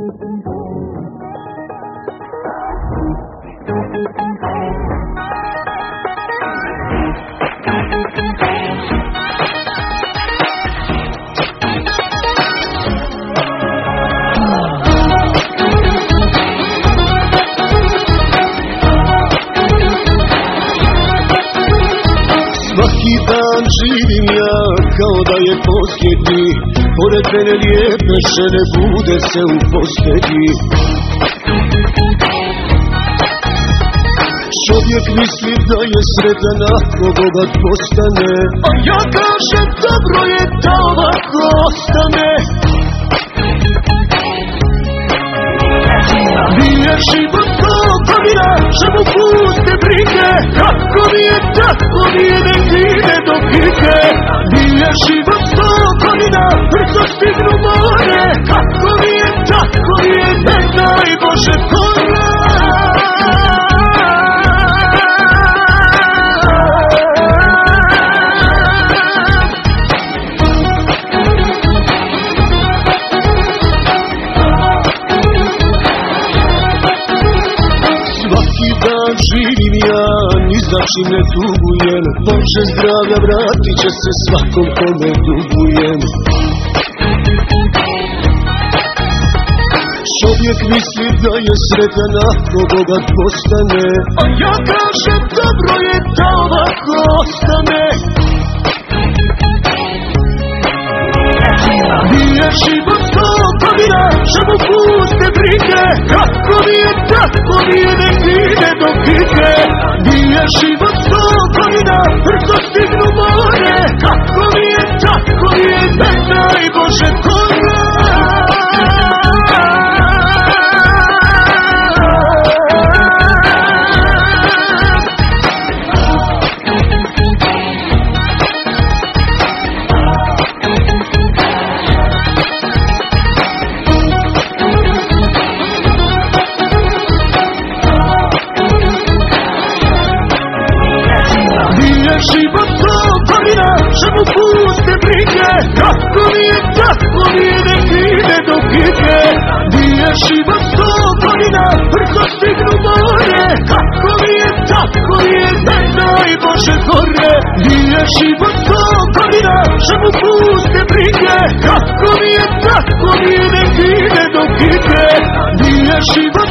Svaki dan živim ja kao da je posljednji, pored mene lijepe žene bude se u postelji. Čovjek misli da je sretan ako bogat postane, a ja kažem dobro je da ovako ostane. Nije život to godina, že mu puste brige, kako mi je tako mi je nek ide do pike. Nije život to godina, brzo stignu more, kako mi je tako mi je ne daj Bože kora. Svaki dan živim ja, ni za čim ne tugujem, Bože zdravlja vratit će se svakom kome dugujem. Čovjek misli da je sretan ako bogat postane, a ja kažem dobro je da ovako ostane. Nije život to godina, že mu puste brige, kako mi je tako mi je nek ide do pike. Nije život to godina, brzo stignu more, kako mi je tako mi je ne daj Bože kora. Život to godina, že mu puste brige, kako mi je tako mi je nek ide do pike. Nije život to godina, brzo stignu more, kako mi je tako mi je ne daj Bože gore. Nije život to godina, že mu puste brige, kako mi je tako mi je nek ide do pike. Nije život